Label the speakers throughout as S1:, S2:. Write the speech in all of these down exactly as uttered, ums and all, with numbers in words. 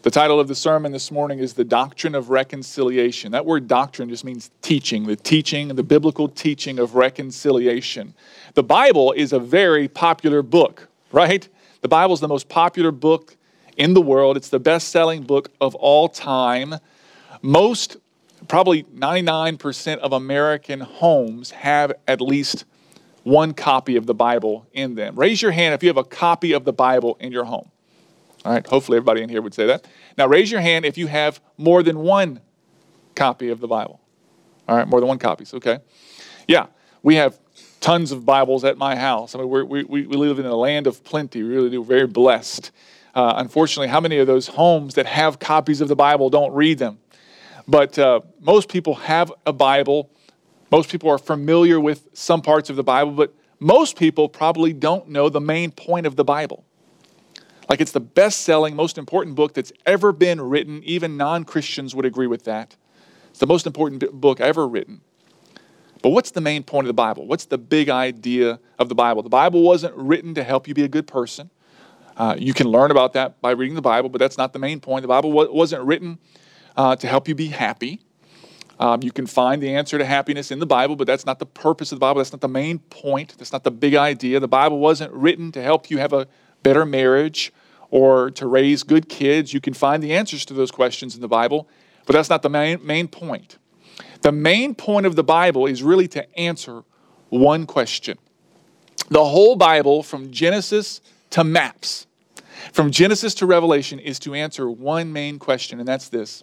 S1: The title of the sermon this morning is The Doctrine of Reconciliation. That word doctrine just means teaching, the teaching, the biblical teaching of reconciliation. The Bible is a very popular book, right? The Bible is the most popular book in the world. It's the best-selling book of all time. Most, probably ninety-nine percent of American homes have at least one copy of the Bible in them. Raise your hand if you have a copy of the Bible in your home. All right, hopefully everybody in here would say that. Now raise your hand if you have more than one copy of the Bible. All right, more than one copies, okay. Yeah, we have tons of Bibles at my house. I mean, we're, we we live in a land of plenty. We really do. We're very blessed. Uh, unfortunately, how many of those homes that have copies of the Bible don't read them? But uh, most people have a Bible. Most people are familiar with some parts of the Bible, but most people probably don't know the main point of the Bible. Like it's the best-selling, most important book that's ever been written. Even non-Christians would agree with that. It's the most important book ever written. But what's the main point of the Bible? What's the big idea of the Bible? The Bible wasn't written to help you be a good person. Uh, you can learn about that by reading the Bible, but that's not the main point. The Bible wasn't written uh, to help you be happy. Um, you can find the answer to happiness in the Bible, but that's not the purpose of the Bible. That's not the main point. That's not the big idea. The Bible wasn't written to help you have a better marriage or to raise good kids. You can find the answers to those questions in the Bible, but that's not the main, main point. The main point of the Bible is really to answer one question. The whole Bible, from Genesis to maps, from Genesis to Revelation, is to answer one main question, and that's this.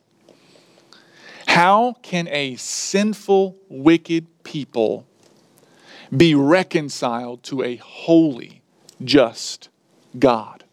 S1: How can a sinful, wicked people be reconciled to a holy, just God?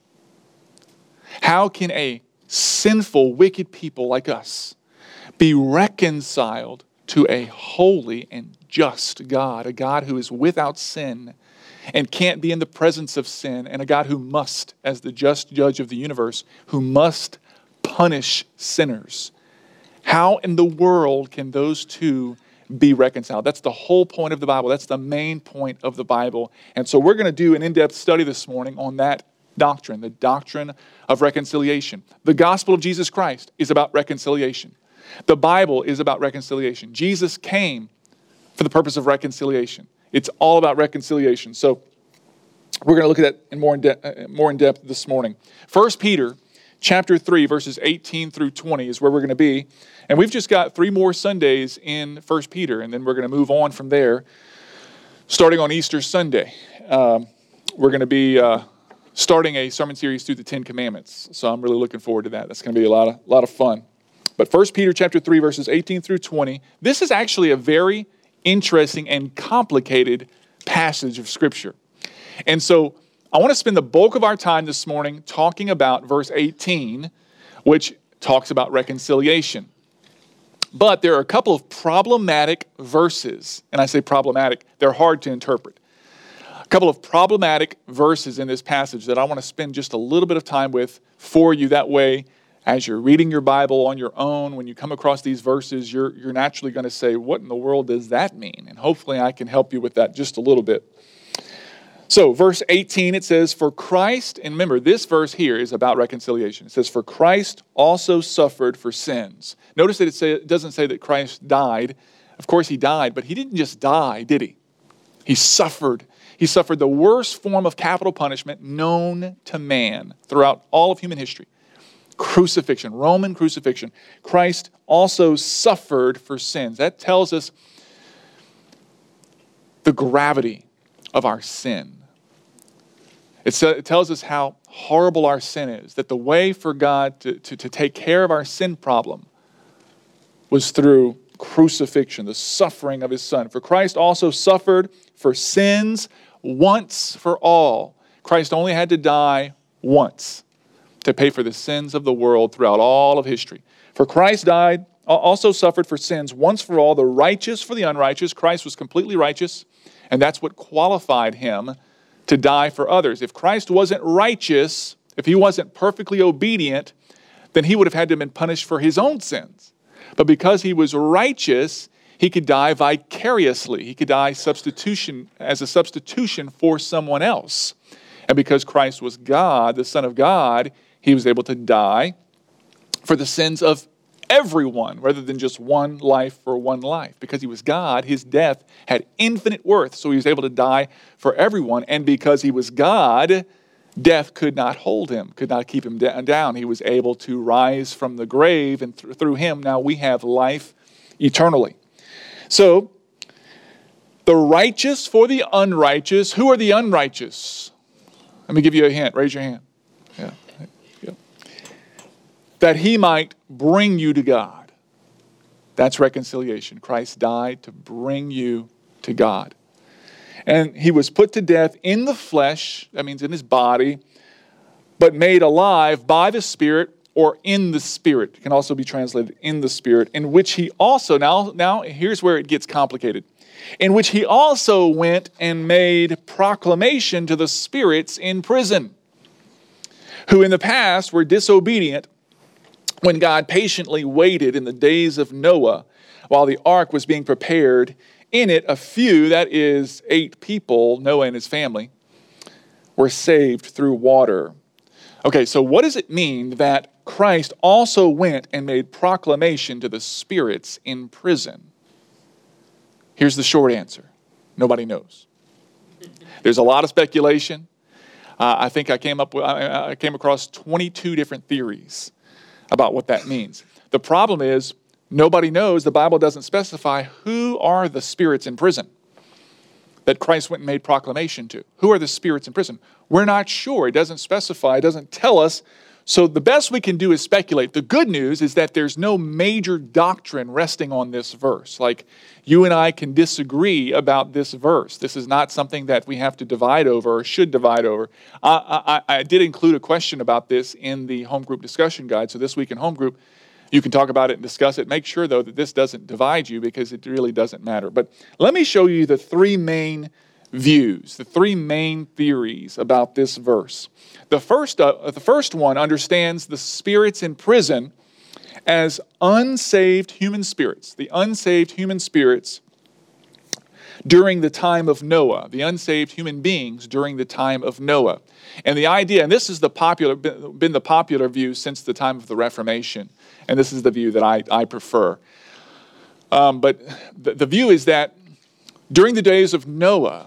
S1: How can a sinful, wicked people like us be reconciled to a holy and just God, a God who is without sin and can't be in the presence of sin, and a God who must, as the just judge of the universe, who must punish sinners? How in the world can those two be reconciled? That's the whole point of the Bible. That's the main point of the Bible. And so we're going to do an in-depth study this morning on that doctrine, the doctrine of reconciliation. The gospel of Jesus Christ is about reconciliation. The Bible is about reconciliation. Jesus came for the purpose of reconciliation. It's all about reconciliation. So we're going to look at that in more in, de- more in depth this morning. First Peter chapter three, verses eighteen through twenty is where we're going to be. And we've just got three more Sundays in First Peter, and then we're going to move on from there, starting on Easter Sunday. Um, we're going to be uh, starting a sermon series through the Ten Commandments. So I'm really looking forward to that. That's going to be a lot of, lot of fun. But First Peter chapter three, verses eighteen through twenty, this is actually a very interesting and complicated passage of Scripture. And so I want to spend the bulk of our time this morning talking about verse eighteen, which talks about reconciliation. But there are a couple of problematic verses, and I say problematic, they're hard to interpret. A couple of problematic verses in this passage that I want to spend just a little bit of time with for you. That way, as you're reading your Bible on your own, when you come across these verses, you're, you're naturally going to say, what in the world does that mean? And hopefully I can help you with that just a little bit. So verse eighteen, it says, for Christ, and remember, this verse here is about reconciliation. It says, for Christ also suffered for sins. Notice that it, say, it doesn't say that Christ died. Of course he died, but he didn't just die, did he? He suffered. He suffered the worst form of capital punishment known to man throughout all of human history. Crucifixion, Roman crucifixion. Christ also suffered for sins. That tells us the gravity of our sin. It's, uh, it tells us how horrible our sin is, that the way for God to, to, to take care of our sin problem was through crucifixion, the suffering of his Son. For Christ also suffered for sins once for all. Christ only had to die once to pay for the sins of the world throughout all of history. For Christ died, also suffered for sins once for all, the righteous for the unrighteous. Christ was completely righteous, and that's what qualified him to die for others. If Christ wasn't righteous, if he wasn't perfectly obedient, then he would have had to have been punished for his own sins. But because he was righteous, he could die vicariously. He could die substitution as a substitution for someone else. And because Christ was God, the Son of God, he was able to die for the sins of everyone, rather than just one life for one life. Because he was God, his death had infinite worth, so he was able to die for everyone. And because he was God, death could not hold him, could not keep him down. He was able to rise from the grave, and th- through him now we have life eternally. So, the righteous for the unrighteous. Who are the unrighteous? Let me give you a hint. Raise your hand. Yeah. Yeah. That he might bring you to God. That's reconciliation. Christ died to bring you to God. And he was put to death in the flesh, that means in his body, but made alive by the Spirit, or in the Spirit. It can also be translated in the Spirit, in which he also, now, now here's where it gets complicated, in which he also went and made proclamation to the spirits in prison, who in the past were disobedient when God patiently waited in the days of Noah while the ark was being prepared. In it, a few, that is eight people, Noah and his family, were saved through water. Okay, so what does it mean that Christ also went and made proclamation to the spirits in prison? Here's the short answer. Nobody knows. There's a lot of speculation. Uh, I think I came up with, I came across twenty-two different theories about what that means. The problem is nobody knows. The Bible doesn't specify who are the spirits in prison that Christ went and made proclamation to. Who are the spirits in prison? We're not sure. It doesn't specify. It doesn't tell us. So the best we can do is speculate. The good news is that there's no major doctrine resting on this verse. Like, you and I can disagree about this verse. This is not something that we have to divide over or should divide over. I, I, I did include a question about this in the home group discussion guide. So this week in home group, you can talk about it and discuss it. Make sure, though, that this doesn't divide you, because it really doesn't matter. But let me show you the three main views, the three main theories about this verse. The first, uh, the first one understands the spirits in prison as unsaved human spirits, the unsaved human spirits during the time of Noah, the unsaved human beings during the time of Noah. And the idea, and this is the popular, been the popular view since the time of the Reformation, and this is the view that I, I prefer. Um, but the, the view is that during the days of Noah,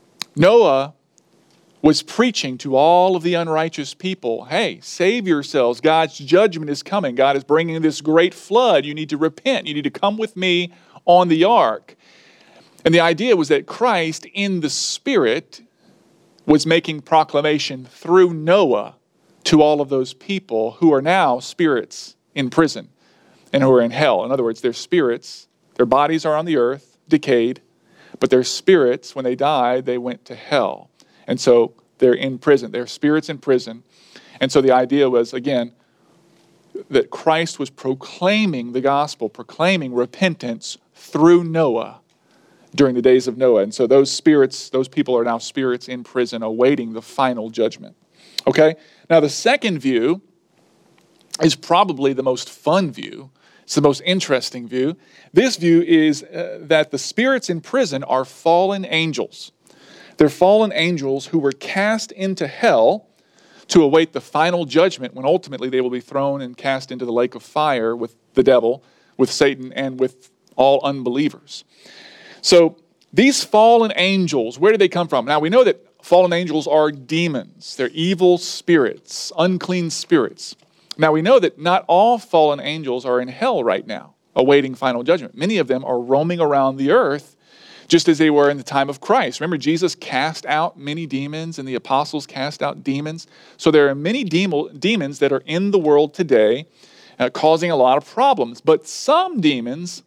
S1: Noah was preaching to all of the unrighteous people, hey, save yourselves. God's judgment is coming. God is bringing this great flood. You need to repent. You need to come with me on the ark. And the idea was that Christ, in the Spirit, was making proclamation through Noah to all of those people who are now spirits in prison and who are in hell. In other words, their spirits, their bodies are on the earth, decayed, but their spirits, when they died, they went to hell. And so they're in prison. They're spirits in prison. And so the idea was, again, that Christ was proclaiming the gospel, proclaiming repentance through Noah during the days of Noah. And so those spirits, those people are now spirits in prison awaiting the final judgment. Okay? Now the second view is probably the most fun view. It's the most interesting view. This view is uh, that the spirits in prison are fallen angels. They're fallen angels who were cast into hell to await the final judgment, when ultimately they will be thrown and cast into the lake of fire with the devil, with Satan, and with all unbelievers. So these fallen angels, where do they come from? Now we know that fallen angels are demons. They're evil spirits, unclean spirits. Now we know that not all fallen angels are in hell right now, awaiting final judgment. Many of them are roaming around the earth, just as they were in the time of Christ. Remember, Jesus cast out many demons, and the apostles cast out demons. So there are many demons that are in the world today, uh, causing a lot of problems. But some demons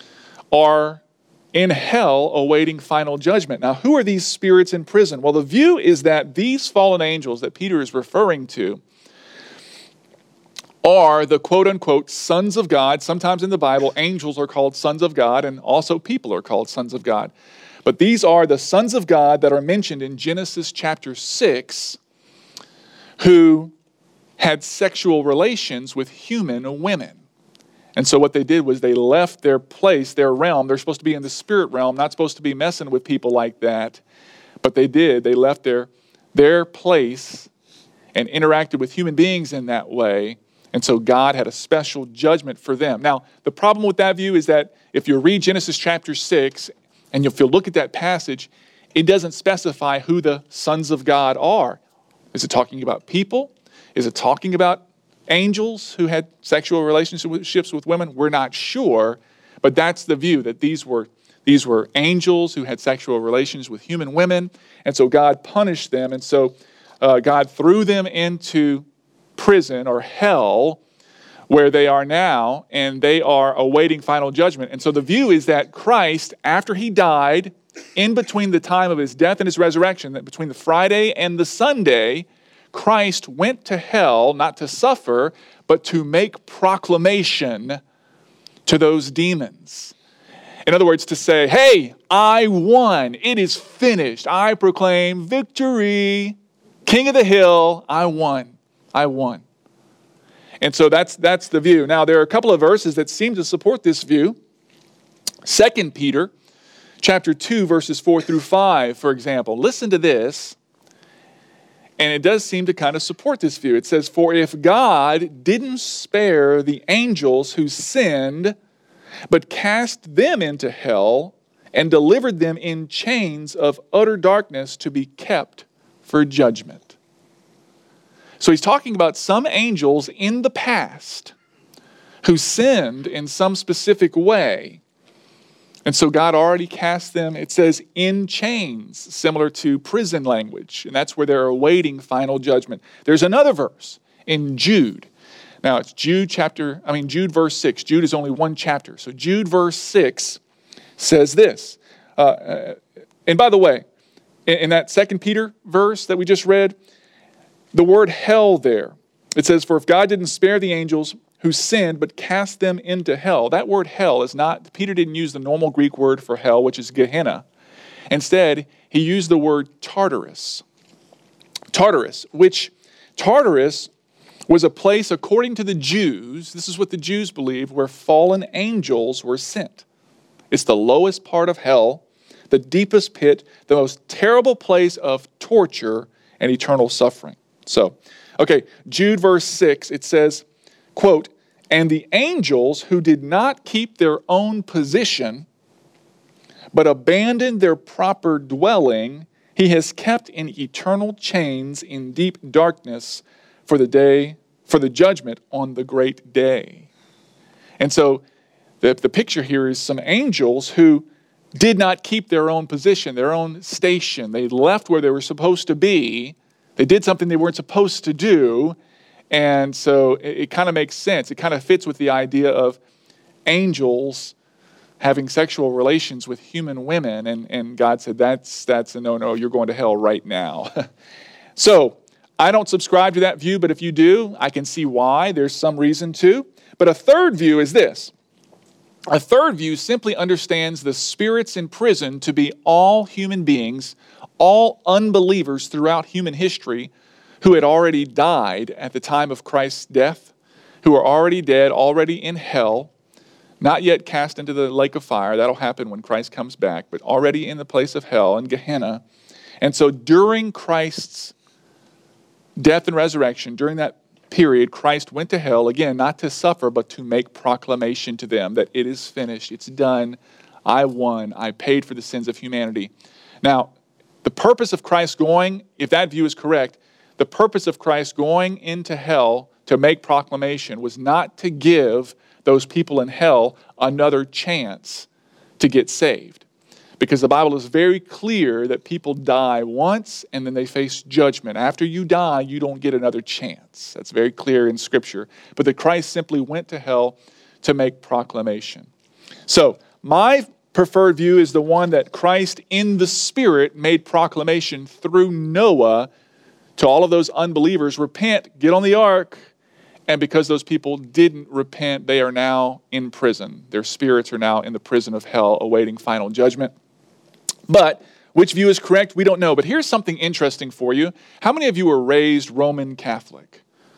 S1: are in hell awaiting final judgment. Now, who are these spirits in prison? Well, the view is that these fallen angels that Peter is referring to are the quote-unquote sons of God. Sometimes in the Bible, angels are called sons of God, and also people are called sons of God. But these are the sons of God that are mentioned in Genesis chapter six, who had sexual relations with human women. And so what they did was they left their place, their realm. They're supposed to be in the spirit realm, not supposed to be messing with people like that. But they did. They left their, their place and interacted with human beings in that way. And so God had a special judgment for them. Now, the problem with that view is that if you read Genesis chapter six, and if you look at that passage, it doesn't specify who the sons of God are. Is it talking about people? Is it talking about angels who had sexual relationships with women? We're not sure, but that's the view, that these were, these were angels who had sexual relations with human women, and so God punished them, and so uh, God threw them into prison or hell, where they are now, and they are awaiting final judgment. And so the view is that Christ, after he died, in between the time of his death and his resurrection, that between the Friday and the Sunday, Christ went to hell, not to suffer, but to make proclamation to those demons. In other words, to say, hey, I won. It is finished. I proclaim victory. King of the hill, I won. I won. And so that's that's the view. Now, there are a couple of verses that seem to support this view. Second Peter chapter two, verses four through five, for example. Listen to this. And it does seem to kind of support this view. It says, for if God didn't spare the angels who sinned, but cast them into hell and delivered them in chains of utter darkness to be kept for judgment. So he's talking about some angels in the past who sinned in some specific way. And so God already cast them, it says, in chains, similar to prison language. And that's where they're awaiting final judgment. There's another verse in Jude. Now it's Jude chapter, I mean Jude verse six. Jude is only one chapter. So Jude verse six says this. Uh, and by the way, in, in that Second Peter verse that we just read, the word hell there, it says, for if God didn't spare the angels who sinned, but cast them into hell. That word hell is not, Peter didn't use the normal Greek word for hell, which is Gehenna. Instead, he used the word Tartarus. Tartarus, which Tartarus was a place, according to the Jews, this is what the Jews believed, where fallen angels were sent. It's the lowest part of hell, the deepest pit, the most terrible place of torture and eternal suffering. So, okay, Jude verse six, it says, quote, and the angels who did not keep their own position, but abandoned their proper dwelling, he has kept in eternal chains in deep darkness for the day, for the judgment on the great day. And so the, the picture here is some angels who did not keep their own position, their own station. They left where they were supposed to be. They did something they weren't supposed to do. And so it, it kind of makes sense. It kind of fits with the idea of angels having sexual relations with human women. And, and God said, that's, that's a no-no. You're going to hell right now. So I don't subscribe to that view, but if you do, I can see why. There's some reason to. But a third view is this. A third view simply understands the spirits in prison to be all human beings, all unbelievers throughout human history who had already died at the time of Christ's death, who are already dead, already in hell, not yet cast into the lake of fire. That'll happen when Christ comes back, but already in the place of hell, in Gehenna. And so during Christ's death and resurrection, during that period, Christ went to hell, again, not to suffer, but to make proclamation to them that it is finished, it's done, I won, I paid for the sins of humanity. Now, the purpose of Christ going, if that view is correct, the purpose of Christ going into hell to make proclamation was not to give those people in hell another chance to get saved. Because the Bible is very clear that people die once and then they face judgment. After you die, you don't get another chance. That's very clear in Scripture. But that Christ simply went to hell to make proclamation. So, my preferred view is the one that Christ in the Spirit made proclamation through Noah to all of those unbelievers, repent, get on the ark. And because those people didn't repent, they are now in prison. Their spirits are now in the prison of hell awaiting final judgment. But which view is correct, we don't know. But here's something interesting for you. How many of you were raised Roman Catholic?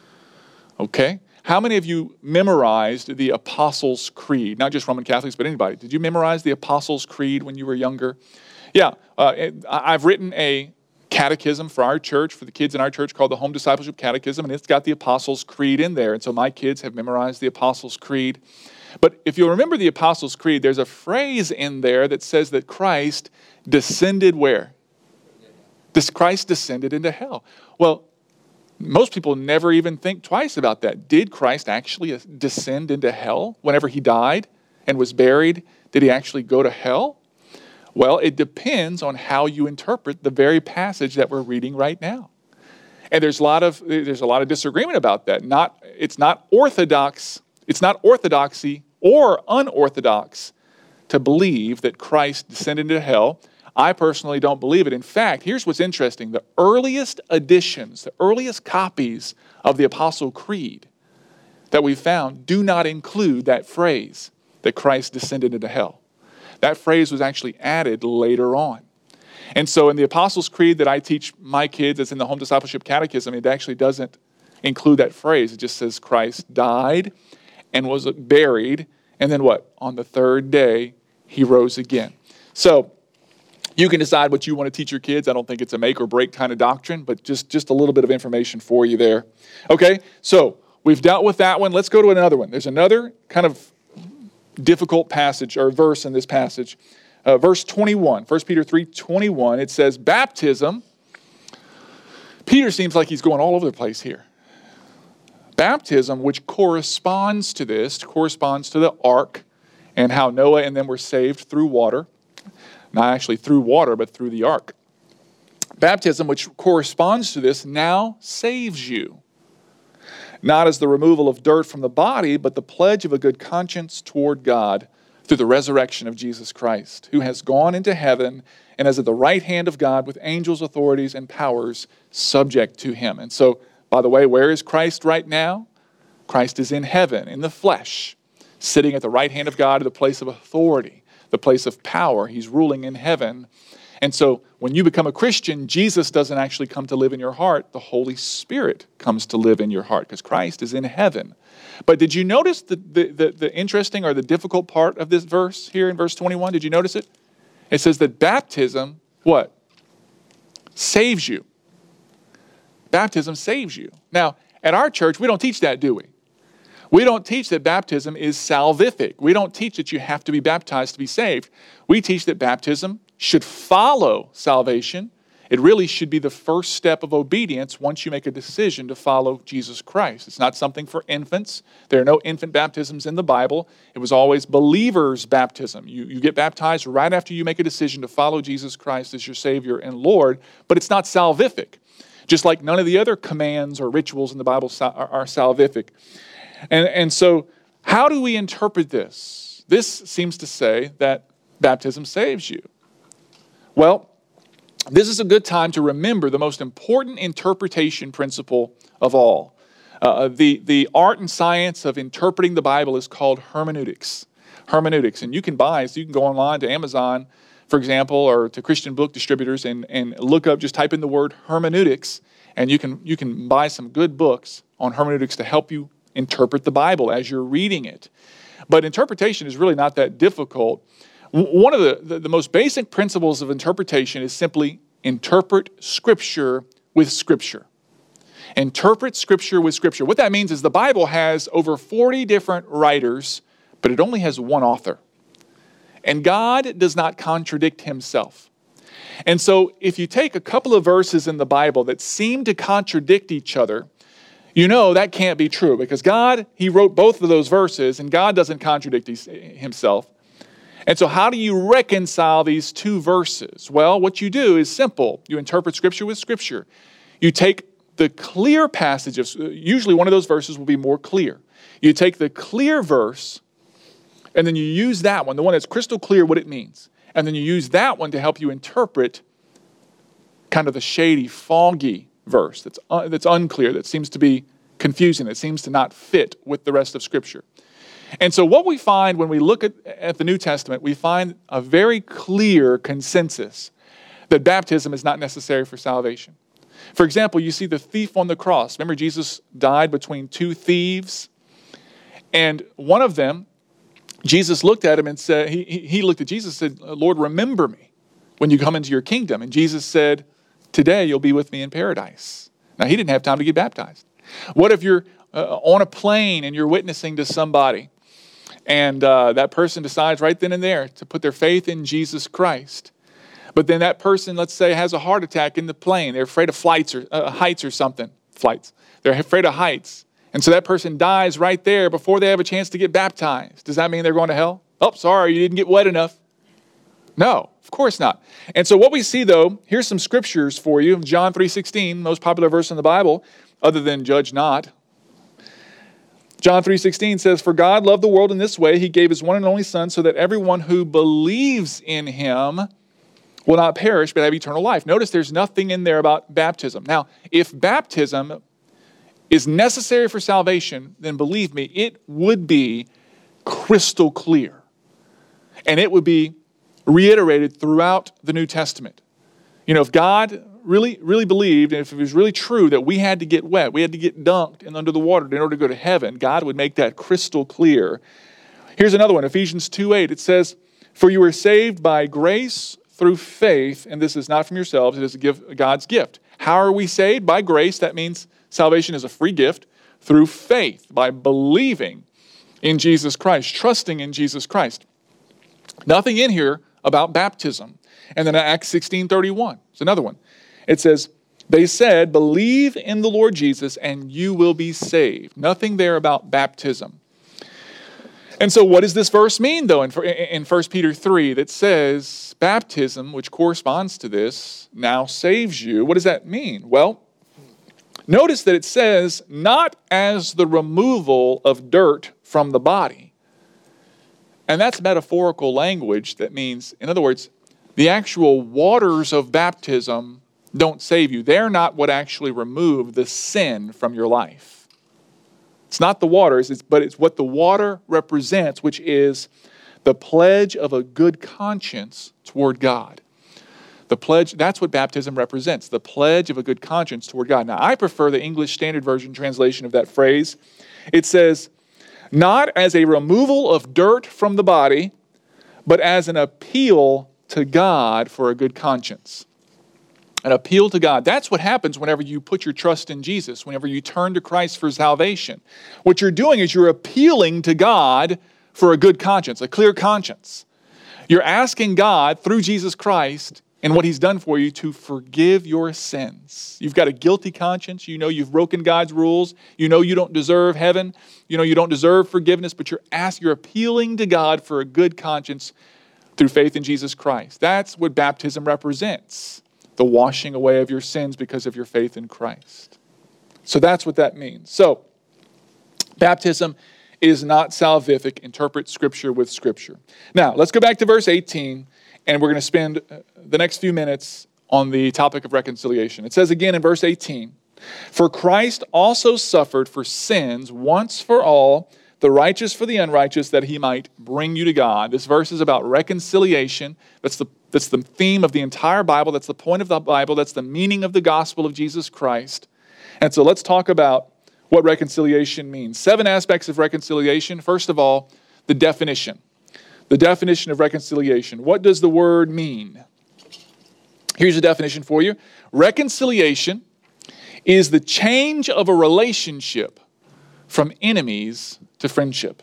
S1: Okay. How many of you memorized the Apostles' Creed? Not just Roman Catholics, but anybody. Did you memorize the Apostles' Creed when you were younger? Yeah. Uh, I've written a catechism for our church, for the kids in our church, called the Home Discipleship Catechism, and it's got the Apostles' Creed in there. And so my kids have memorized the Apostles' Creed. But if you'll remember the Apostles' Creed, there's a phrase in there that says that Christ descended where? This Christ descended into hell. Well, most people never even think twice about that. Did Christ actually descend into hell whenever he died and was buried? Did he actually go to hell? Well, it depends on how you interpret the very passage that we're reading right now. And there's a lot of there's a lot of disagreement about that. Not it's not orthodox, it's not orthodoxy or unorthodox to believe that Christ descended into hell. I personally don't believe it. In fact, here's what's interesting. The earliest editions, the earliest copies of the Apostle Creed that we found do not include that phrase that Christ descended into hell. That phrase was actually added later on. And so in the Apostles' Creed that I teach my kids, that's in the Home Discipleship Catechism, it actually doesn't include that phrase. It just says Christ died and was buried, and then what? On the third day, he rose again. So you can decide what you want to teach your kids. I don't think it's a make or break kind of doctrine, but just, just a little bit of information for you there. Okay, so we've dealt with that one. Let's go to another one. There's another kind of difficult passage or verse in this passage. Uh, verse twenty-one, First Peter three twenty-one, it says, baptism. Peter seems like he's going all over the place here. Baptism, which corresponds to this, corresponds to the ark and how Noah and them were saved through water. Not actually through water, but through the ark. Baptism, which corresponds to this, now saves you. Not as the removal of dirt from the body, but the pledge of a good conscience toward God through the resurrection of Jesus Christ, who has gone into heaven and is at the right hand of God with angels, authorities, and powers subject to him. And so, by the way, where is Christ right now? Christ is in heaven, in the flesh, sitting at the right hand of God at the place of authority, the place of power. He's ruling in heaven. And so when you become a Christian, Jesus doesn't actually come to live in your heart. The Holy Spirit comes to live in your heart because Christ is in heaven. But did you notice the, the, the, the interesting or the difficult part of this verse here in verse twenty-one? Did you notice it? It says that baptism, what? Saves you. Baptism saves you. Now, at our church, we don't teach that, do we? We don't teach that baptism is salvific. We don't teach that you have to be baptized to be saved. We teach that baptism should follow salvation. It really should be the first step of obedience once you make a decision to follow Jesus Christ. It's not something for infants. There are no infant baptisms in the Bible. It was always believers' baptism. You, you get baptized right after you make a decision to follow Jesus Christ as your Savior and Lord, but it's not salvific. Just like none of the other commands or rituals in the Bible are, are salvific. And, and so how do we interpret this? This seems to say that baptism saves you. Well, this is a good time to remember the most important interpretation principle of all. Uh, the, the art and science of interpreting the Bible is called hermeneutics. Hermeneutics. And you can buy, so you can go online to Amazon, for example, or to Christian book distributors and, and look up, just type in the word hermeneutics, and you can, you can buy some good books on hermeneutics to help you interpret the Bible as you're reading it. But interpretation is really not that difficult. One of the, the, the most basic principles of interpretation is simply interpret Scripture with Scripture. Interpret Scripture with Scripture. What that means is the Bible has over forty different writers, but it only has one author. And God does not contradict himself. And so if you take a couple of verses in the Bible that seem to contradict each other, you know that can't be true because God, he wrote both of those verses and God doesn't contradict himself. And so how do you reconcile these two verses? Well, what you do is simple. You interpret Scripture with Scripture. You take the clear passage of, usually one of those verses will be more clear. You take the clear verse and then you use that one, the one that's crystal clear what it means. And then you use that one to help you interpret kind of the shady, foggy verse that's, uh, that's unclear, that seems to be confusing, that seems to not fit with the rest of Scripture. And so what we find when we look at, at the New Testament, we find a very clear consensus that baptism is not necessary for salvation. For example, you see the thief on the cross. Remember, Jesus died between two thieves, and one of them, Jesus looked at him and said, he, he looked at Jesus and said, Lord, remember me when you come into your kingdom. And Jesus said, today you'll be with me in paradise. Now, he didn't have time to get baptized. What if you're uh, on a plane and you're witnessing to somebody, and uh, that person decides right then and there to put their faith in Jesus Christ? But then that person, let's say, has a heart attack in the plane. They're afraid of flights or uh, heights or something. Flights. They're afraid of heights. And so that person dies right there before they have a chance to get baptized. Does that mean they're going to hell? Oh, sorry, you didn't get wet enough. No, of course not. And so what we see, though, here's some scriptures for you. John three sixteen, most popular verse in the Bible, other than judge not. John three sixteen says, "For God loved the world in this way, he gave his one and only Son, so that everyone who believes in him will not perish, but have eternal life." Notice there's nothing in there about baptism. Now, if baptism is necessary for salvation, then believe me, it would be crystal clear. And it would be reiterated throughout the New Testament. You know, if God really, really believed, and if it was really true that we had to get wet, we had to get dunked and under the water in order to go to heaven, God would make that crystal clear. Here's another one, Ephesians two eight. It says, "For you were saved by grace through faith, and this is not from yourselves, it is a gift, God's gift." How are we saved? By grace. That means salvation is a free gift through faith, by believing in Jesus Christ, trusting in Jesus Christ. Nothing in here about baptism. And then Acts sixteen thirty-one, it's another one. It says, "They said, believe in the Lord Jesus and you will be saved." Nothing there about baptism. And so what does this verse mean, though, in, in First Peter three that says baptism, which corresponds to this, now saves you? What does that mean? Well, notice that it says, not as the removal of dirt from the body. And that's metaphorical language that means, in other words, the actual waters of baptism don't save you. They're not what actually remove the sin from your life. It's not the waters, it's, but it's what the water represents, which is the pledge of a good conscience toward God. The pledge, that's what baptism represents, the pledge of a good conscience toward God. Now, I prefer the English Standard Version translation of that phrase. It says, not as a removal of dirt from the body, but as an appeal to God for a good conscience. An appeal to God. That's what happens whenever you put your trust in Jesus, whenever you turn to Christ for salvation. What you're doing is you're appealing to God for a good conscience, a clear conscience. You're asking God through Jesus Christ and what he's done for you to forgive your sins. You've got a guilty conscience. You know you've broken God's rules. You know you don't deserve heaven. You know you don't deserve forgiveness, but you're asking, you're appealing to God for a good conscience through faith in Jesus Christ. That's what baptism represents, the washing away of your sins because of your faith in Christ. So that's what that means. So, baptism is not salvific. Interpret Scripture with Scripture. Now, let's go back to verse eighteen, and we're going to spend the next few minutes on the topic of reconciliation. It says again in verse eighteen, "For Christ also suffered for sins once for all, the righteous for the unrighteous, that he might bring you to God." This verse is about reconciliation. That's the, that's the theme of the entire Bible. That's the point of the Bible. That's the meaning of the gospel of Jesus Christ. And so let's talk about what reconciliation means. Seven aspects of reconciliation. First of all, the definition. The definition of reconciliation. What does the word mean? Here's a definition for you. Reconciliation is the change of a relationship from enemies to friendship.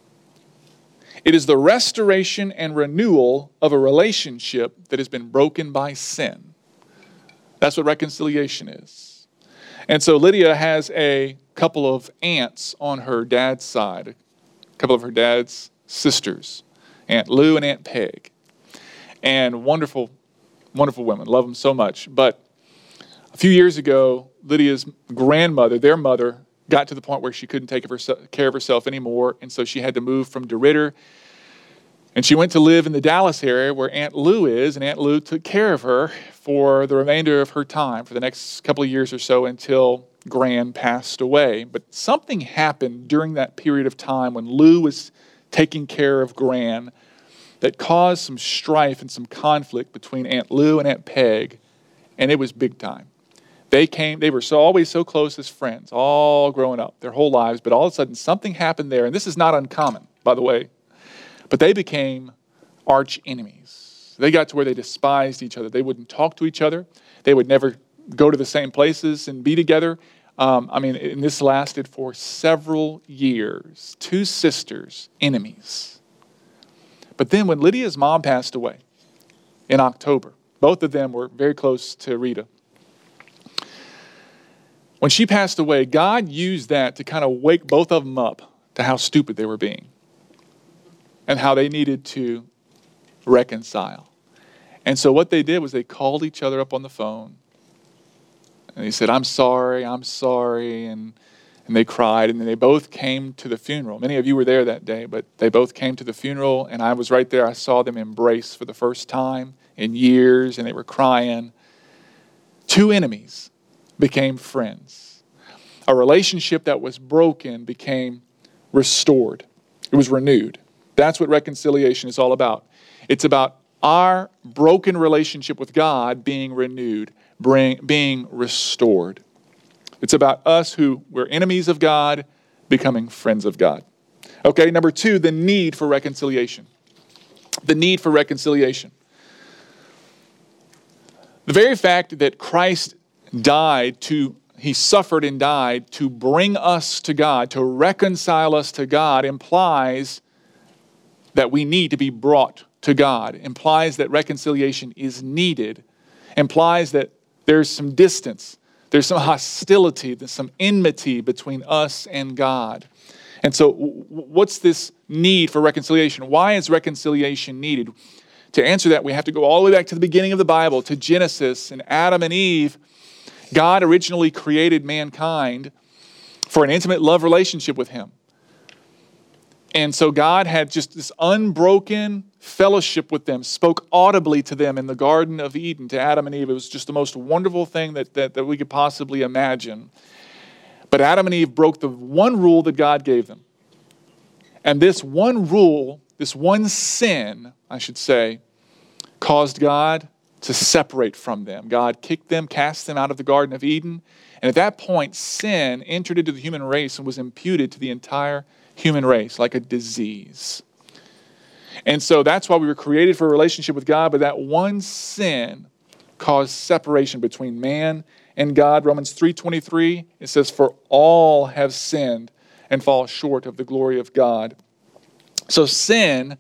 S1: It is the restoration and renewal of a relationship that has been broken by sin. That's what reconciliation is. And so Lydia has a couple of aunts on her dad's side, a couple of her dad's sisters, Aunt Lou and Aunt Peg. And wonderful, wonderful women. Love them so much. But a few years ago, Lydia's grandmother, their mother, got to the point where she couldn't take care of herself anymore, and so she had to move from DeRidder. And she went to live in the Dallas area where Aunt Lou is, and Aunt Lou took care of her for the remainder of her time, for the next couple of years or so until Gran passed away. But something happened during that period of time when Lou was taking care of Gran that caused some strife and some conflict between Aunt Lou and Aunt Peg, and it was big time. They came, they were so always so close as friends, all growing up, their whole lives, but all of a sudden something happened there, and this is not uncommon, by the way, but they became arch enemies. enemies. They got to where they despised each other. They wouldn't talk to each other. They would never go to the same places and be together. Um, I mean, and this lasted for several years. Two sisters, enemies. But then when Lydia's mom passed away in October, both of them were very close to Rita. When she passed away, God used that to kind of wake both of them up to how stupid they were being and how they needed to reconcile. And so what they did was they called each other up on the phone. And they said, I'm sorry, I'm sorry. And, and they cried. And then they both came to the funeral. Many of you were there that day, but they both came to the funeral. And I was right there. I saw them embrace for the first time in years. And they were crying. Two enemies became friends. A relationship that was broken became restored. It was renewed. That's what reconciliation is all about. It's about our broken relationship with God being renewed, bring, being restored. It's about us who were enemies of God becoming friends of God. Okay, number two, the need for reconciliation. The need for reconciliation. The very fact that Christ died to, he suffered and died to bring us to God, to reconcile us to God, implies that we need to be brought to God, implies that reconciliation is needed, implies that there's some distance, there's some hostility, there's some enmity between us and God. And so what's this need for reconciliation? Why is reconciliation needed? To answer that, we have to go all the way back to the beginning of the Bible, to Genesis and Adam and Eve. God originally created mankind for an intimate love relationship with him. And so God had just this unbroken fellowship with them, spoke audibly to them in the Garden of Eden, to Adam and Eve. It was just the most wonderful thing that, that, that we could possibly imagine. But Adam and Eve broke the one rule that God gave them. And this one rule, this one sin, I should say, caused God to separate from them. God kicked them, cast them out of the Garden of Eden. And at that point, sin entered into the human race and was imputed to the entire human race, like a disease. And so that's why we were created for a relationship with God, but that one sin caused separation between man and God. Romans three twenty-three, it says, for all have sinned and fall short of the glory of God. So sin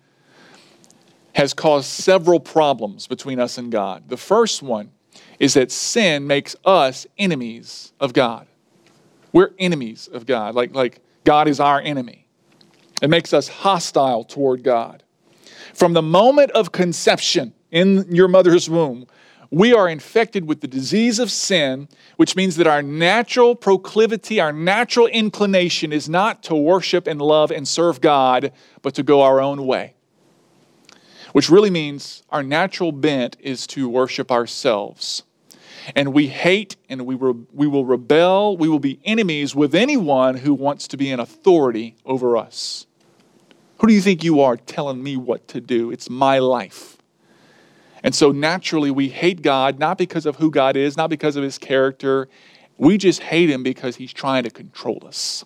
S1: has caused several problems between us and God. The first one is that sin makes us enemies of God. We're enemies of God, like, like God is our enemy. It makes us hostile toward God. From the moment of conception in your mother's womb, we are infected with the disease of sin, which means that our natural proclivity, our natural inclination is not to worship and love and serve God, but to go our own way. Which really means our natural bent is to worship ourselves. And we hate and we, re- we will rebel, we will be enemies with anyone who wants to be in authority over us. Who do you think you are telling me what to do? It's my life. And so naturally we hate God, not because of who God is, not because of his character. We just hate him because he's trying to control us.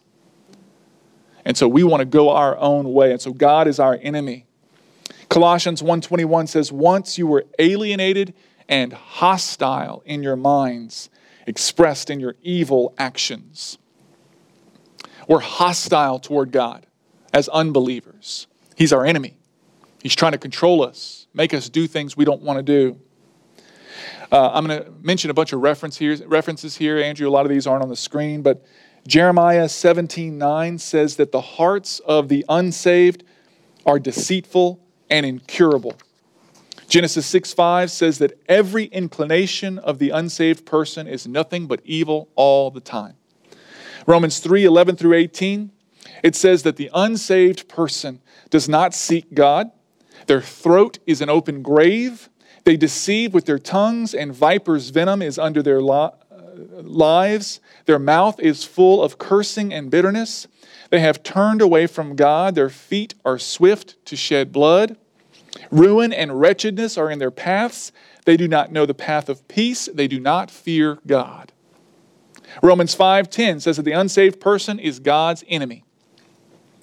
S1: And so we want to go our own way. And so God is our enemy. Colossians one twenty-one says, once you were alienated and hostile in your minds, expressed in your evil actions. We're hostile toward God as unbelievers. He's our enemy. He's trying to control us, make us do things we don't want to do. Uh, I'm going to mention a bunch of reference here, references here. Andrew, a lot of these aren't on the screen, but Jeremiah seventeen nine says that the hearts of the unsaved are deceitful and incurable. Genesis six five says that every inclination of the unsaved person is nothing but evil all the time. Romans three eleven through eighteen, it says that the unsaved person does not seek God. Their throat is an open grave. They deceive with their tongues, and viper's venom is under their li- lives. Their mouth is full of cursing and bitterness. They have turned away from God. Their feet are swift to shed blood. Ruin and wretchedness are in their paths. They do not know the path of peace. They do not fear God. Romans five ten says that the unsaved person is God's enemy.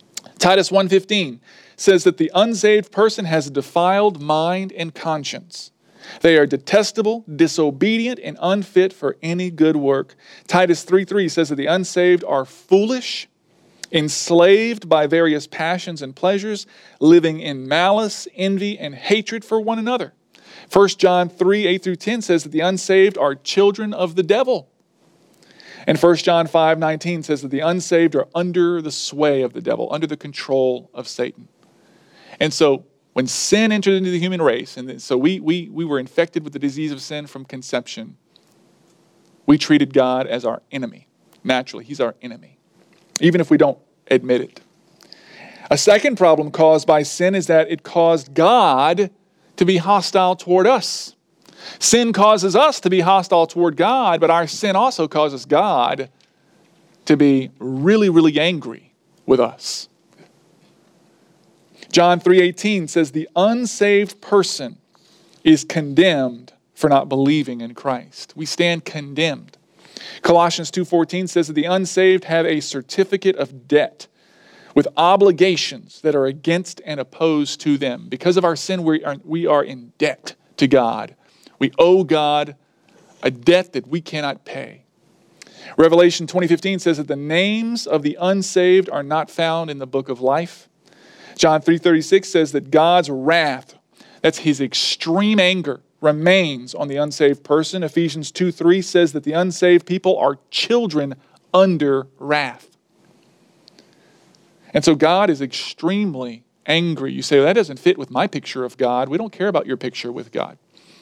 S1: Titus one fifteen says that the unsaved person has a defiled mind and conscience. They are detestable, disobedient, and unfit for any good work. Titus three three says that the unsaved are foolish, enslaved by various passions and pleasures, living in malice, envy, and hatred for one another. First John three eight through ten says that the unsaved are children of the devil. And First John five nineteen says that the unsaved are under the sway of the devil, under the control of Satan. And so when sin entered into the human race, and so we, we, we were infected with the disease of sin from conception, we treated God as our enemy. Naturally, he's our enemy, even if we don't admit it. A second problem caused by sin is that it caused God to be hostile toward us. Sin causes us to be hostile toward God, but our sin also causes God to be really, really angry with us. John three eighteen says the unsaved person is condemned for not believing in Christ. We stand condemned. Colossians two fourteen says that the unsaved have a certificate of debt with obligations that are against and opposed to them. Because of our sin, we are, we are in debt to God. We owe God a debt that we cannot pay. Revelation twenty fifteen says that the names of the unsaved are not found in the book of life. John three thirty-six says that God's wrath, that's his extreme anger, remains on the unsaved person. Ephesians two three says that the unsaved people are children under wrath. And so God is extremely angry. You say, well, that doesn't fit with my picture of God. We don't care about your picture with God.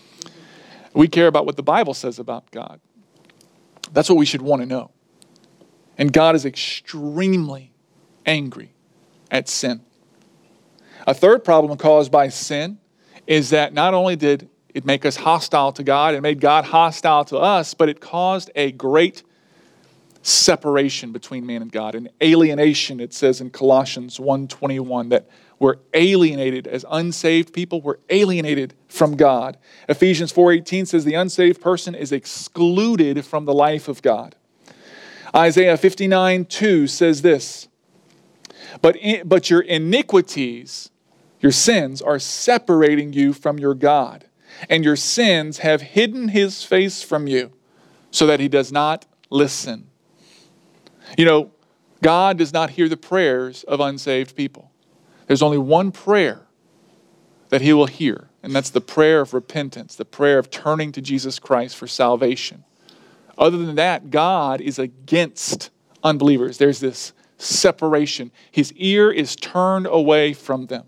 S1: We care about what the Bible says about God. That's what we should want to know. And God is extremely angry at sin. A third problem caused by sin is that not only did it make us hostile to God, it made God hostile to us, but it caused a great separation between man and God. An alienation, it says in Colossians one twenty-one, that we're alienated as unsaved people. We're alienated from God. Ephesians four eighteen says the unsaved person is excluded from the life of God. Isaiah fifty-nine two says this, but, in, but your iniquities, your sins, are separating you from your God, and your sins have hidden his face from you so that he does not listen. You know, God does not hear the prayers of unsaved people. There's only one prayer that he will hear, and that's the prayer of repentance, the prayer of turning to Jesus Christ for salvation. Other than that, God is against unbelievers. There's this separation. His ear is turned away from them.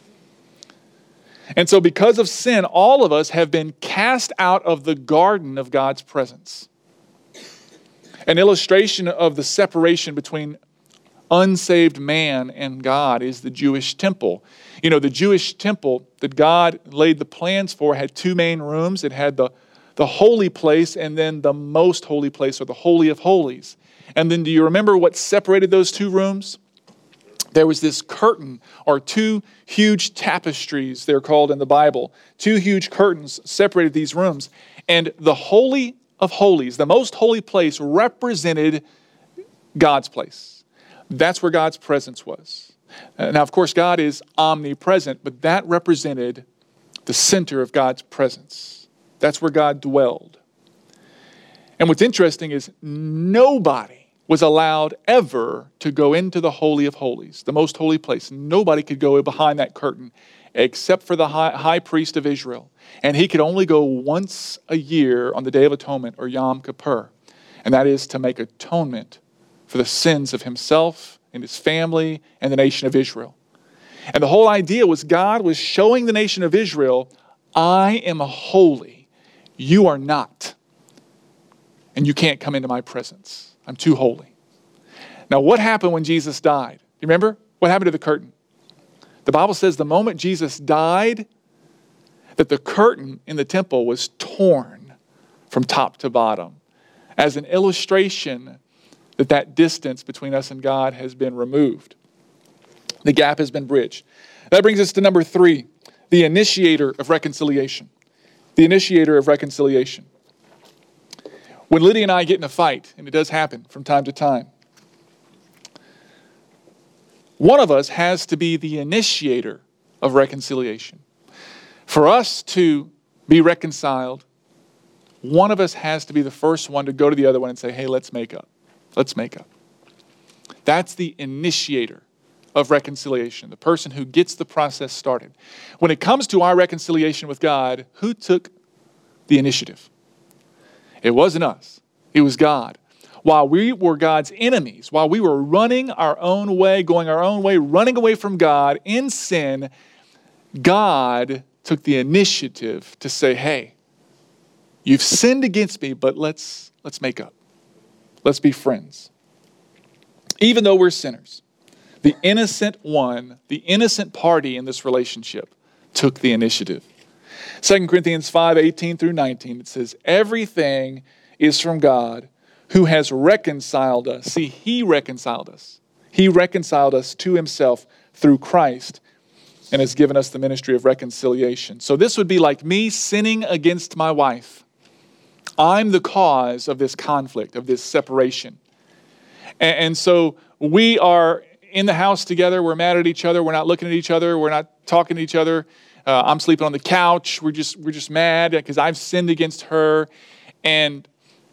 S1: And so because of sin, all of us have been cast out of the garden of God's presence. An illustration of the separation between unsaved man and God is the Jewish temple. You know, the Jewish temple that God laid the plans for had two main rooms. It had the, the holy place and then the most holy place, or the Holy of Holies. And then do you remember what separated those two rooms? There was this curtain, or two huge tapestries, they're called in the Bible. Two huge curtains separated these rooms. And the Holy of Holies, the most holy place, represented God's place. That's where God's presence was. Now, of course, God is omnipresent, but that represented the center of God's presence. That's where God dwelled. And what's interesting is nobody was allowed ever to go into the Holy of Holies, the most holy place. Nobody could go behind that curtain except for the high, high priest of Israel. And he could only go once a year on the Day of Atonement, or Yom Kippur. And that is to make atonement for the sins of himself and his family and the nation of Israel. And the whole idea was God was showing the nation of Israel, I am holy, you are not. And you can't come into my presence. I'm too holy. Now, what happened when Jesus died? You remember? What happened to the curtain? The Bible says the moment Jesus died, that the curtain in the temple was torn from top to bottom, as an illustration that that distance between us and God has been removed. The gap has been bridged. That brings us to number three, the initiator of reconciliation. The initiator of reconciliation. When Lydia and I get in a fight, and it does happen from time to time, One of us has to be the initiator of reconciliation. For us to be reconciled, one of us has to be the first one to go to the other one and say, hey, let's make up. Let's make up. That's the initiator of reconciliation, the person who gets the process started. When it comes to our reconciliation with God, who took the initiative? It wasn't us. It was God. While we were God's enemies, while we were running our own way, going our own way, running away from God in sin, God took the initiative to say, hey, you've sinned against me, but let's, let's make up. Let's be friends. Even though we're sinners, the innocent one, the innocent party in this relationship took the initiative. Second Corinthians five, eighteen through nineteen, it says, everything is from God who has reconciled us. See, he reconciled us. He reconciled us to himself through Christ and has given us the ministry of reconciliation. So this would be like me sinning against my wife. I'm the cause of this conflict, of this separation. And, and so we are in the house together. We're mad at each other. We're not looking at each other. We're not talking to each other. Uh, I'm sleeping on the couch. We're just we're just mad because I've sinned against her. And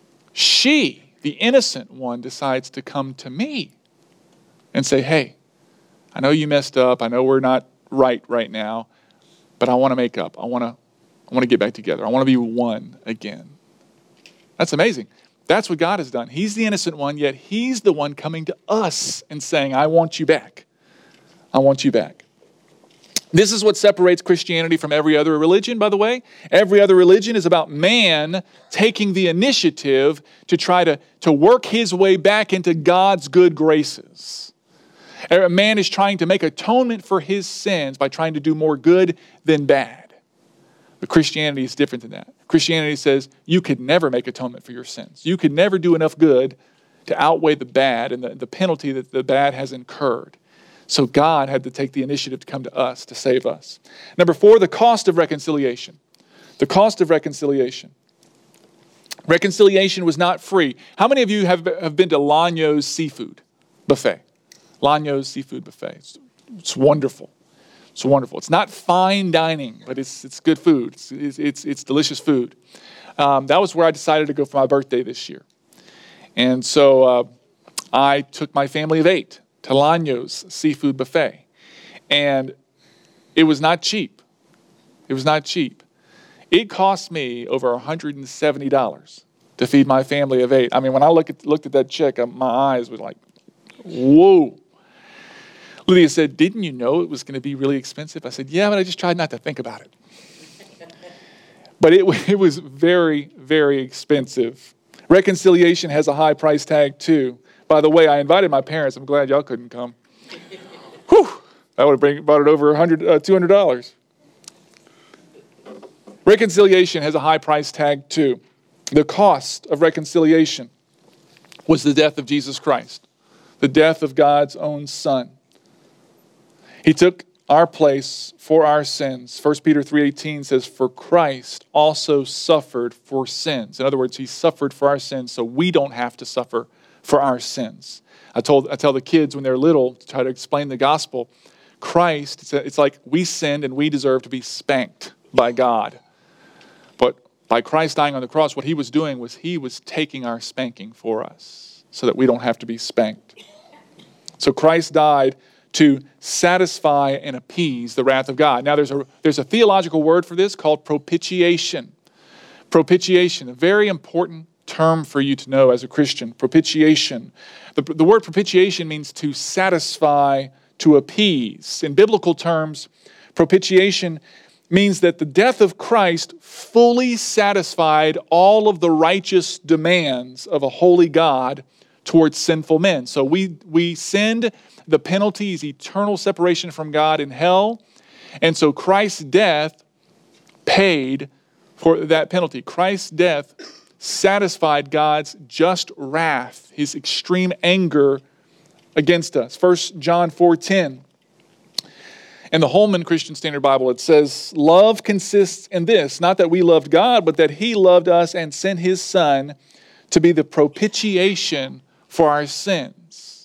S1: she, the innocent one, decides to come to me and say, hey, I know you messed up. I know we're not right right now, but I want to make up. I want to I want to get back together. I want to be one again. That's amazing. That's what God has done. He's the innocent one, yet he's the one coming to us and saying, I want you back. I want you back. This is what separates Christianity from every other religion, by the way. Every other religion is about man taking the initiative to try to, to work his way back into God's good graces. Man is trying to make atonement for his sins by trying to do more good than bad. But Christianity is different than that. Christianity says you could never make atonement for your sins. You could never do enough good to outweigh the bad and the, the penalty that the bad has incurred. So God had to take the initiative to come to us to save us. Number four, the cost of reconciliation. The cost of reconciliation. Reconciliation was not free. How many of you have, have been to Lanyo's Seafood Buffet? Lanyo's Seafood Buffet. It's, it's wonderful. It's wonderful. It's not fine dining, but it's it's good food. It's it's it's, it's delicious food. Um, that was where I decided to go for my birthday this year. And so uh, I took my family of eight to Lanyo's Seafood Buffet. And it was not cheap. It was not cheap. It cost me over one hundred seventy dollars to feed my family of eight. I mean, when I look at, looked at that check, my eyes were like, whoa. Lydia said, didn't you know it was going to be really expensive? I said, yeah, but I just tried not to think about it. But it, it was very, very expensive. Reconciliation has a high price tag too. By the way, I invited my parents. I'm glad y'all couldn't come. Whew, that would have bring, brought it over one hundred dollars, uh, two hundred dollars. Reconciliation has a high price tag too. The cost of reconciliation was the death of Jesus Christ, the death of God's own Son. He took our place for our sins. First Peter three eighteen says, for Christ also suffered for sins. In other words, he suffered for our sins so we don't have to suffer for our sins. I told I tell the kids when they're little to try to explain the gospel, Christ, it's, a, it's like we sinned and we deserve to be spanked by God. But by Christ dying on the cross, what he was doing was he was taking our spanking for us so that we don't have to be spanked. So Christ died to satisfy and appease the wrath of God. Now there's a there's a theological word for this called propitiation. Propitiation, a very important term for you to know as a Christian. Propitiation. The, the word propitiation means to satisfy, to appease. In biblical terms, propitiation means that the death of Christ fully satisfied all of the righteous demands of a holy God towards sinful men. So we we sinned. The penalty is eternal separation from God in hell. And so Christ's death paid for that penalty. Christ's death satisfied God's just wrath, his extreme anger against us. First John four ten. In the Holman Christian Standard Bible, it says, love consists in this, not that we loved God, but that he loved us and sent his Son to be the propitiation for our sins.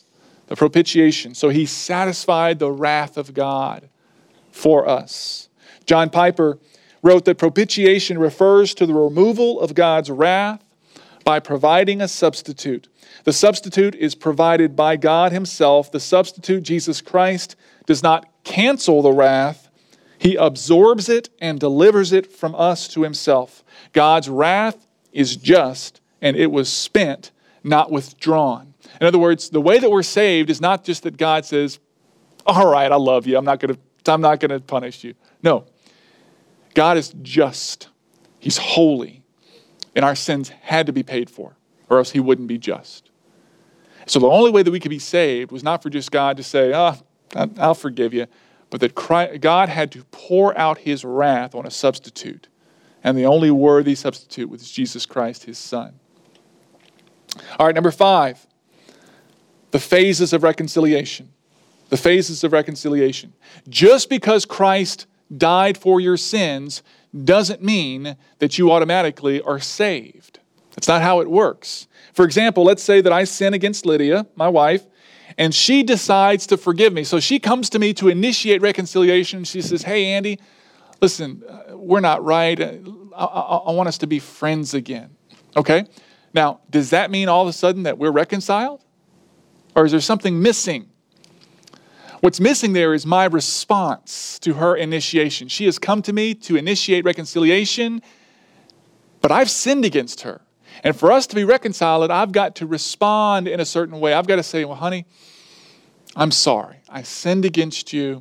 S1: The propitiation. So he satisfied the wrath of God for us. John Piper wrote that propitiation refers to the removal of God's wrath by providing a substitute. The substitute is provided by God himself. The substitute, Jesus Christ, does not cancel the wrath. He absorbs it and delivers it from us to himself. God's wrath is just, and it was spent, not withdrawn. In other words, the way that we're saved is not just that God says, all right, I love you. I'm not going to, I'm not going to punish you. No. God is just. He's holy. And our sins had to be paid for, or else he wouldn't be just. So the only way that we could be saved was not for just God to say, oh, I'll forgive you, but that Christ, God had to pour out his wrath on a substitute. And the only worthy substitute was Jesus Christ, his son. All right, number five, the phases of reconciliation. The phases of reconciliation. Just because Christ died for your sins doesn't mean that you automatically are saved. That's not how it works. For example, let's say that I sin against Lydia, my wife, and she decides to forgive me. So she comes to me to initiate reconciliation. She says, hey, Andy, listen, we're not right. I, I, I want us to be friends again. Okay? Now, does that mean all of a sudden that we're reconciled? Or is there something missing? What's missing there is my response to her initiation. She has come to me to initiate reconciliation, but I've sinned against her. And for us to be reconciled, I've got to respond in a certain way. I've got to say, well, honey, I'm sorry. I sinned against you,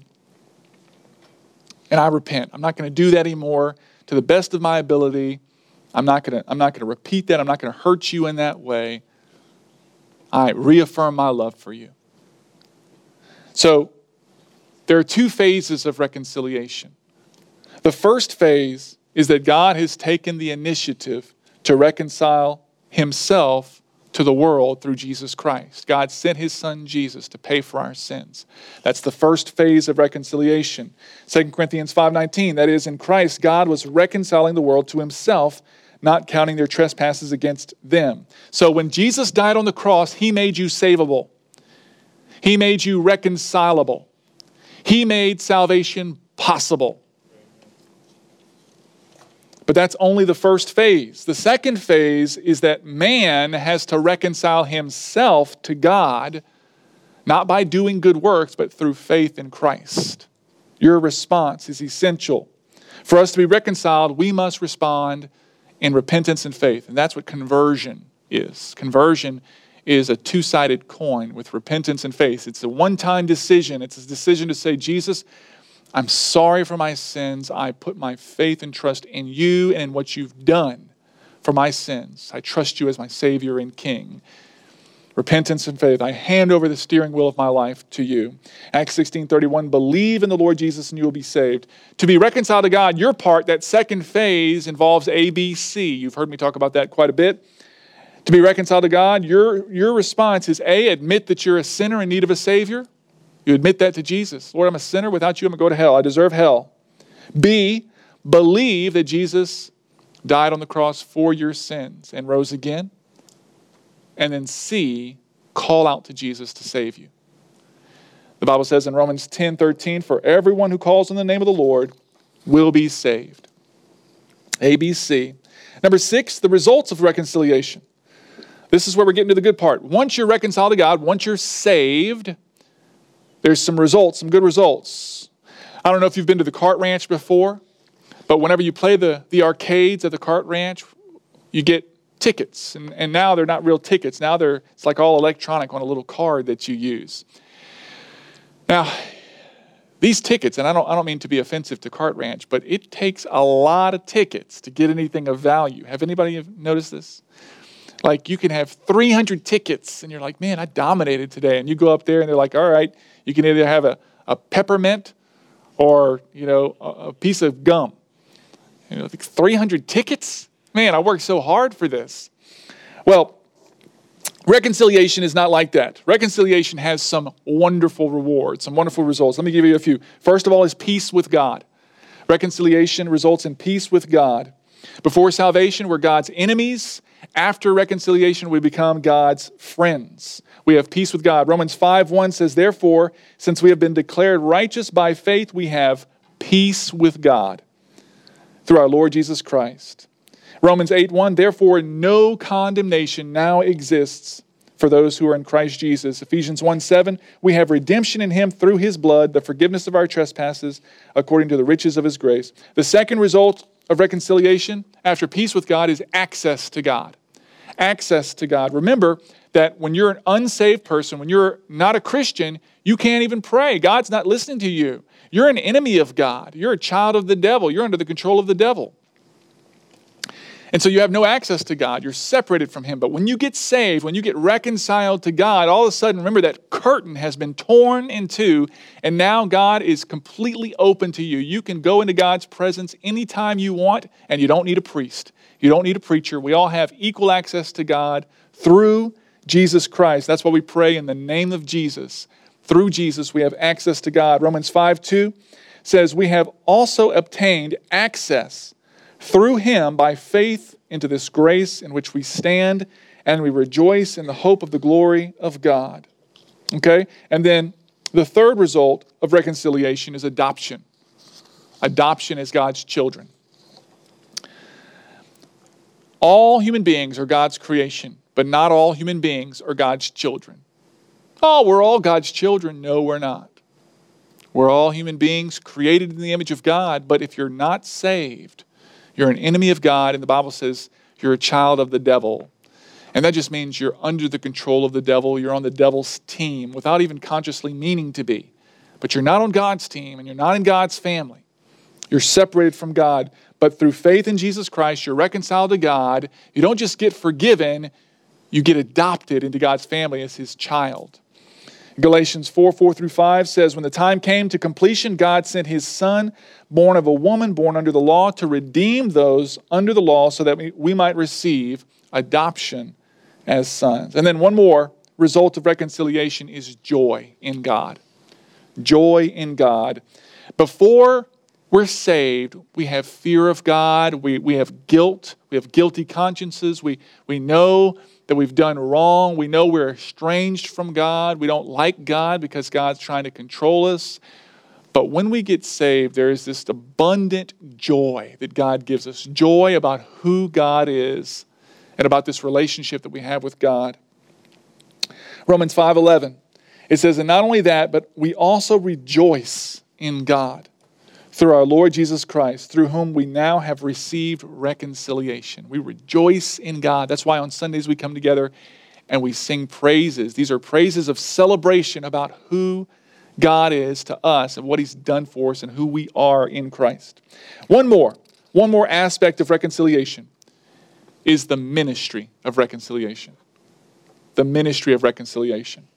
S1: and I repent. I'm not going to do that anymore to the best of my ability. I'm not going to, I'm not going to repeat that. I'm not going to hurt you in that way. I reaffirm my love for you. So there are two phases of reconciliation. The first phase is that God has taken the initiative to reconcile himself to the world through Jesus Christ. God sent his son Jesus to pay for our sins. That's the first phase of reconciliation. Second Corinthians five nineteen, that is, in Christ, God was reconciling the world to himself, not counting their trespasses against them. So when Jesus died on the cross, he made you savable. He made you reconcilable. He made salvation possible. But that's only the first phase. The second phase is that man has to reconcile himself to God, not by doing good works, but through faith in Christ. Your response is essential. For us to be reconciled, we must respond in repentance and faith. And that's what conversion is. Conversion is a two-sided coin with repentance and faith. It's a one-time decision. It's a decision to say, Jesus, I'm sorry for my sins. I put my faith and trust in you and in what you've done for my sins. I trust you as my Savior and King. Repentance and faith. I hand over the steering wheel of my life to you. Acts sixteen thirty-one, believe in the Lord Jesus and you will be saved. To be reconciled to God, your part, that second phase involves A B C. You've heard me talk about that quite a bit. To be reconciled to God, your, your response is A, admit that you're a sinner in need of a Savior. You admit that to Jesus. Lord, I'm a sinner. Without you, I'm going to go to hell. I deserve hell. B, believe that Jesus died on the cross for your sins and rose again. And then C, call out to Jesus to save you. The Bible says in Romans ten thirteen, for everyone who calls on the name of the Lord will be saved. A, B, C. Number six, the results of reconciliation. This is where we're getting to the good part. Once you're reconciled to God, once you're saved, there's some results, some good results. I don't know if you've been to the Cart Ranch before, but whenever you play the, the arcades at the Cart Ranch, you get tickets. And, and now they're not real tickets. Now they're it's like all electronic on a little card that you use. Now, these tickets, and I don't, I don't mean to be offensive to Cart Ranch, but it takes a lot of tickets to get anything of value. Have anybody noticed this? Like you can have three hundred tickets and you're like, man, I dominated today. And you go up there and they're like, all right, you can either have a, a peppermint or, you know, a, a piece of gum. You know, like three hundred tickets? Man, I worked so hard for this. Well, reconciliation is not like that. Reconciliation has some wonderful rewards, some wonderful results. Let me give you a few. First of all is peace with God. Reconciliation results in peace with God. Before salvation, we're God's enemies, After reconciliation, we become God's friends. We have peace with God. Romans five one says, therefore, since we have been declared righteous by faith, we have peace with God through our Lord Jesus Christ. Romans eight one, therefore, no condemnation now exists for those who are in Christ Jesus. Ephesians one seven, we have redemption in him through his blood, the forgiveness of our trespasses, according to the riches of his grace. The second result of reconciliation after peace with God is access to God. Access to God. Remember that when you're an unsaved person, when you're not a Christian, you can't even pray. God's not listening to you. You're an enemy of God. You're a child of the devil. You're under the control of the devil. And so you have no access to God. You're separated from him. But when you get saved, when you get reconciled to God, all of a sudden, remember that curtain has been torn in two, and now God is completely open to you. You can go into God's presence anytime you want, and you don't need a priest. You don't need a preacher. We all have equal access to God through Jesus Christ. That's why we pray in the name of Jesus. Through Jesus, we have access to God. Romans five two says, we have also obtained access through him by faith into this grace in which we stand, and we rejoice in the hope of the glory of God. Okay? And then the third result of reconciliation is adoption. Adoption as God's children. All human beings are God's creation, but not all human beings are God's children. Oh, we're all God's children. No, we're not. We're all human beings created in the image of God, but if you're not saved, you're an enemy of God, and the Bible says you're a child of the devil. And that just means you're under the control of the devil. You're on the devil's team without even consciously meaning to be. But you're not on God's team, and you're not in God's family. You're separated from God. But through faith in Jesus Christ, you're reconciled to God. You don't just get forgiven, you get adopted into God's family as his child. Galatians four, four through five says, when the time came to completion, God sent his son, born of a woman, born under the law, to redeem those under the law so that we, we might receive adoption as sons. And then one more result of reconciliation is joy in God. Joy in God. Before we're saved, we have fear of God, we, we have guilt, we have guilty consciences, we, we know that we've done wrong. We know we're estranged from God. We don't like God because God's trying to control us. But when we get saved, there is this abundant joy that God gives us. Joy about who God is and about this relationship that we have with God. Romans five eleven, it says, and not only that, but we also rejoice in God through our Lord Jesus Christ, through whom we now have received reconciliation. We rejoice in God. That's why on Sundays we come together and we sing praises. These are praises of celebration about who God is to us and what he's done for us and who we are in Christ. One more, one more aspect of reconciliation is the ministry of reconciliation. The ministry of reconciliation.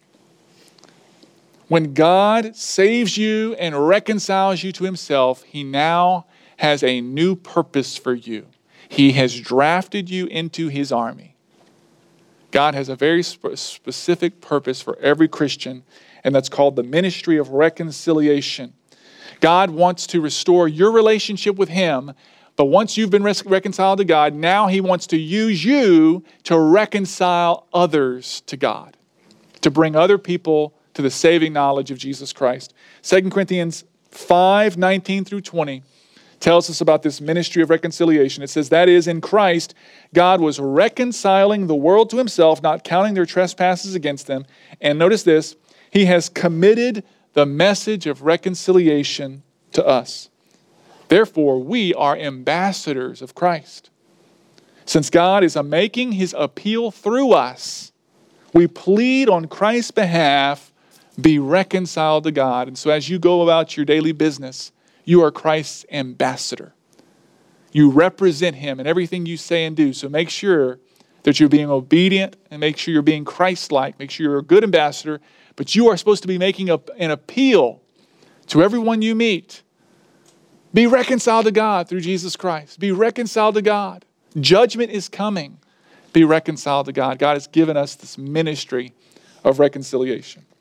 S1: When God saves you and reconciles you to himself, he now has a new purpose for you. He has drafted you into his army. God has a very sp- specific purpose for every Christian, and that's called the ministry of reconciliation. God wants to restore your relationship with him, but once you've been res- reconciled to God, now he wants to use you to reconcile others to God, to bring other people to the saving knowledge of Jesus Christ. Second Corinthians five, nineteen through twenty tells us about this ministry of reconciliation. It says, that is, in Christ, God was reconciling the world to himself, not counting their trespasses against them. And notice this, he has committed the message of reconciliation to us. Therefore, we are ambassadors of Christ. Since God is making his appeal through us, we plead on Christ's behalf, be reconciled to God. And so as you go about your daily business, you are Christ's ambassador. You represent him in everything you say and do. So make sure that you're being obedient and make sure you're being Christ-like. Make sure you're a good ambassador. But you are supposed to be making a, an appeal to everyone you meet. Be reconciled to God through Jesus Christ. Be reconciled to God. Judgment is coming. Be reconciled to God. God has given us this ministry of reconciliation.